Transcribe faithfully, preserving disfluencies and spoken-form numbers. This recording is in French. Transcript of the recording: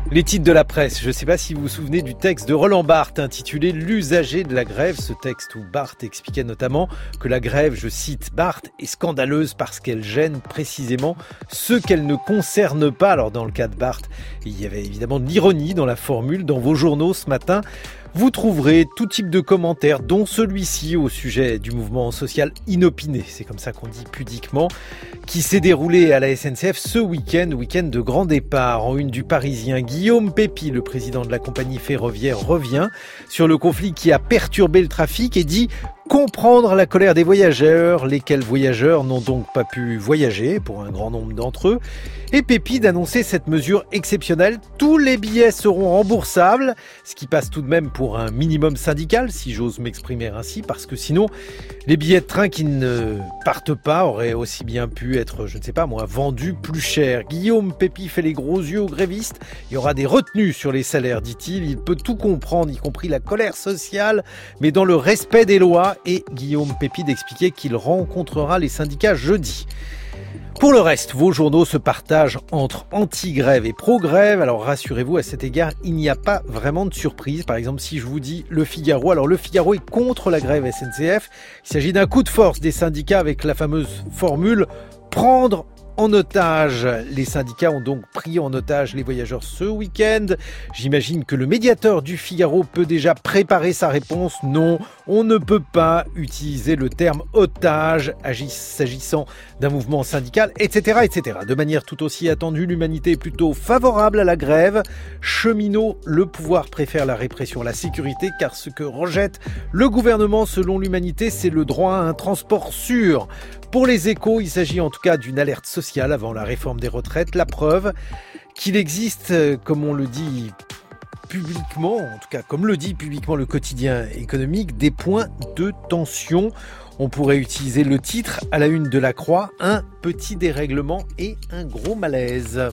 Les titres de la presse. Je ne sais pas si vous vous souvenez du texte de Roland Barthes intitulé « L'usager de la grève ». Ce texte où Barthes expliquait notamment que la grève, je cite Barthes, est scandaleuse parce qu'elle gêne précisément ceux qu'elle ne concerne pas. Alors dans le cas de Barthes, il y avait évidemment de l'ironie dans la formule. Dans vos journaux ce matin, vous trouverez tout type de commentaires, dont celui-ci au sujet du mouvement social inopiné, c'est comme ça qu'on dit pudiquement, qui s'est déroulé à la S N C F ce week-end, week-end de grand départ. En une du Parisien, Guillaume Pépi, le président de la compagnie ferroviaire, revient sur le conflit qui a perturbé le trafic et dit comprendre la colère des voyageurs, lesquels voyageurs n'ont donc pas pu voyager pour un grand nombre d'entre eux. Et Pépi d'annoncer cette mesure exceptionnelle, tous les billets seront remboursables, ce qui passe tout de même pour un minimum syndical, si j'ose m'exprimer ainsi, parce que sinon, les billets de train qui ne partent pas auraient aussi bien pu être, je ne sais pas moi, vendus plus cher. Guillaume Pépi fait les gros yeux aux grévistes, il y aura des retenues sur les salaires, dit-il, il peut tout comprendre, y compris la colère sociale, mais dans le respect des lois. Et Guillaume Pépi d'expliquer qu'il rencontrera les syndicats jeudi. Pour le reste, vos journaux se partagent entre anti-grève et pro-grève. Alors rassurez-vous, à cet égard, il n'y a pas vraiment de surprise. Par exemple, si je vous dis Le Figaro, alors Le Figaro est contre la grève S N C F. Il s'agit d'un coup de force des syndicats avec la fameuse formule « prendre en otage ». Les syndicats ont donc pris en otage les voyageurs ce week-end. J'imagine que le médiateur du Figaro peut déjà préparer sa réponse. Non, on ne peut pas utiliser le terme otage s'agissant d'un mouvement syndical, et cetera, et cetera. De manière tout aussi attendue, l'humanité est plutôt favorable à la grève. Cheminots, le pouvoir préfère la répression à la sécurité, car ce que rejette le gouvernement, selon l'humanité, c'est le droit à un transport sûr. Pour les Échos, il s'agit en tout cas d'une alerte sociale avant la réforme des retraites. La preuve qu'il existe, comme on le dit publiquement, en tout cas comme le dit publiquement le quotidien économique, des points de tension. On pourrait utiliser le titre à la une de la Croix, un petit dérèglement et un gros malaise.